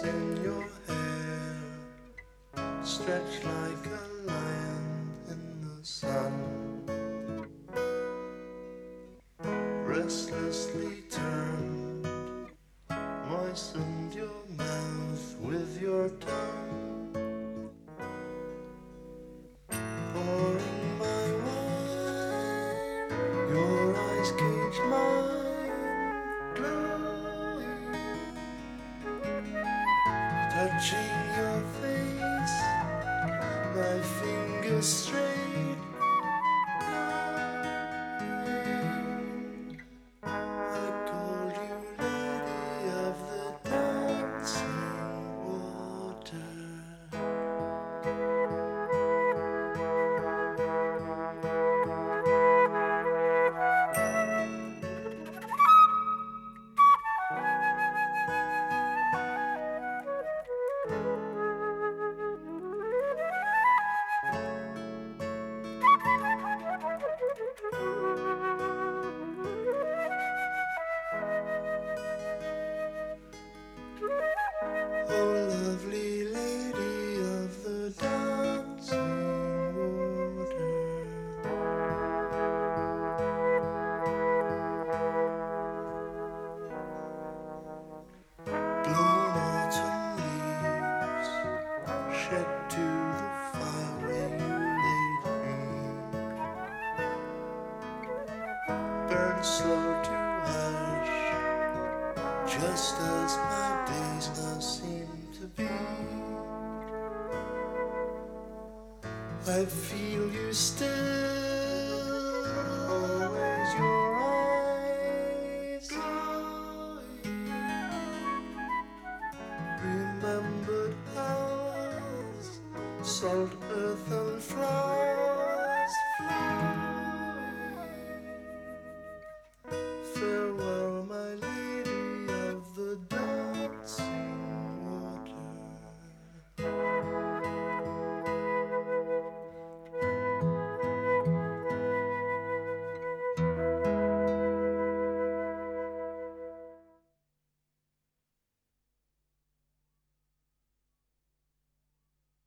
in your hair, stretched like a lion in the sun. Restlessly turned, moistened your mouth with your tongue, pouring my wine. Your eyes cage mine, glowing, touching your face, my fingers straight. I called you lady of the dancing water. Oh, lovely lady of the dancing water. Blown autumn leaves shed to the fire where you laid me, burn slow to ash, just as my days now seem to be. I feel you still, always your eyes glowing, remembered hours, salt